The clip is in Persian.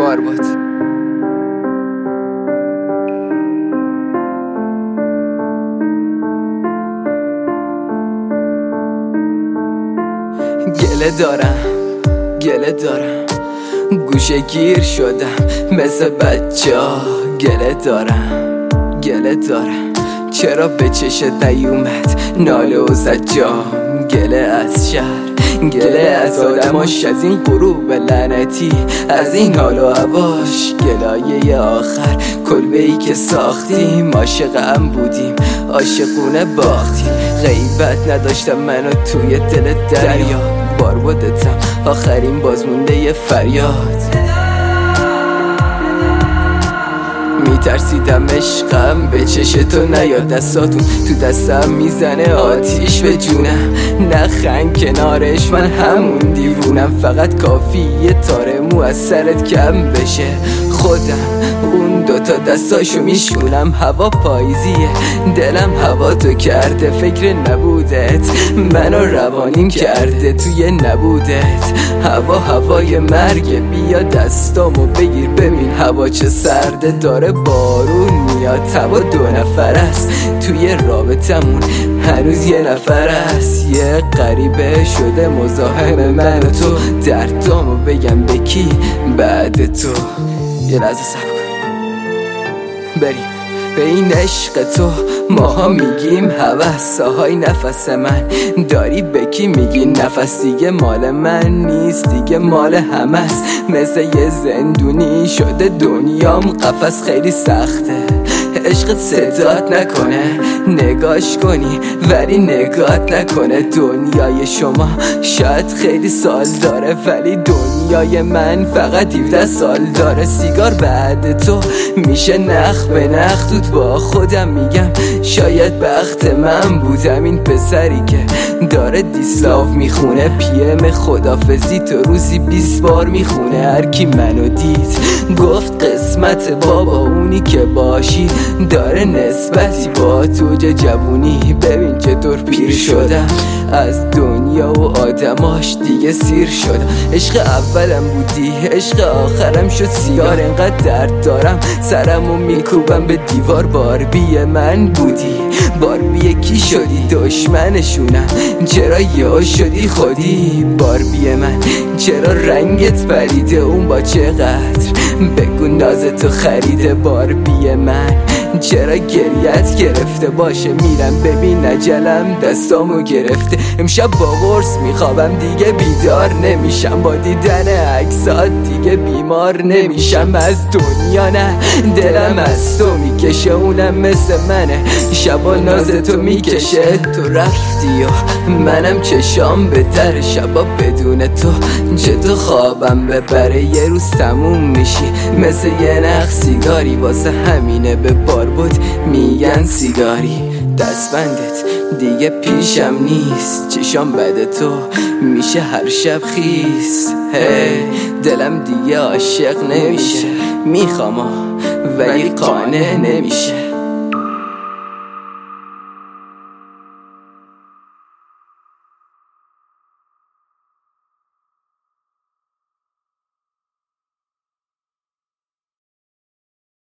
بارباد. گله دارم گوشه گیر شدم مثل بچه ها. گله دارم چرا به چشت نیومد ناله و زجام. گله از شهر، گله از آدماش، از این غروب لعنتی، از این حال و هواش. گلایه آخر کلبه‌ای که ساختیم، عاشق هم بودیم عاشقونه باختیم. غیبت نداشتم منو توی دل دریا، باربادتم آخرین بازمونده فریاد. میترسیدم عشقم به چش تو نیاد، دستاتون تو دستم میزنه آتیش به جونم. نخن کنارش من همون دیوونم، فقط کافی یه تاره مو از سرت کم بشه. خودم اون دوتا دستاشو میشونم. هوا پاییزیه دلم هوا تو کرده، فکر نبودت منو روانیم کرده توی نبودت. هوا هوای مرگ، بیا دستامو بگیر ببین هوا چه سرده. داره بارون میاد، هوا دو نفر است توی رابطمون، هنوز یه نفر است. یه غریبه شده مزاحم من و تو، دردامو بگم به کی بعد تو. یه لحظه صبر کن بریم به این عشق تو. ماها میگیم هوس، آهای نفس من داری به کی میگی نفس؟ دیگه مال من نیست، دیگه مال همه است. مثل یه زندونی شده دنیام قفس، خیلی سخته عشقت صدات نکنه، نگاش کنی ولی نگات نکنه. دنیای شما شاید خیلی سال داره، ولی دنیای من فقط 17 سال داره. سیگار بعد تو میشه نخ به نخ، توت با خودم میگم شاید بخت من بودم این پسری که داره دیسلاف میخونه. PM خدافزی تو روزی 20 بار میخونه. هرکی منو دید گفت قسمت بابا اونی که باشی داره نسبتی با تو جوونی. ببین چطور پیر شدم از دنیا و آدماش، دیگه سیر شدم. عشق اولم بودی عشق آخرم شد سیگار. انقدر درد دارم سرمو میکوبم به دیوار. باربی من بودی باربی کی شدی؟ دشمنشونم چرا یا شدی خودی؟ باربی من چرا رنگت پریده؟ اون با چقدر بگو نازتو خریده؟ باربی من چرا گریت گرفته؟ باشه میرم ببین نجلم دستامو گرفته. امشب با قرص میخوابم دیگه بیدار نمیشم، با دیدن عکسات دیگه بیمار نمیشم. از دنیا نه دلم از تو میکشه، اونم مثل منه شبا نازتو میکشه. تو رفتی و منم چشام به در، شبا بدون تو چطور خوابم ببره؟ یه روز تموم میشی مثل یه نخ سیگاری، واسه همینه به بارباد میگن سیگاری. دستبندت دیگه پیشم نیست، چشام بد تو میشه هر شب خیس. دلم دیگه عاشق نمیشه، میخوام ولی قانع نمیشه.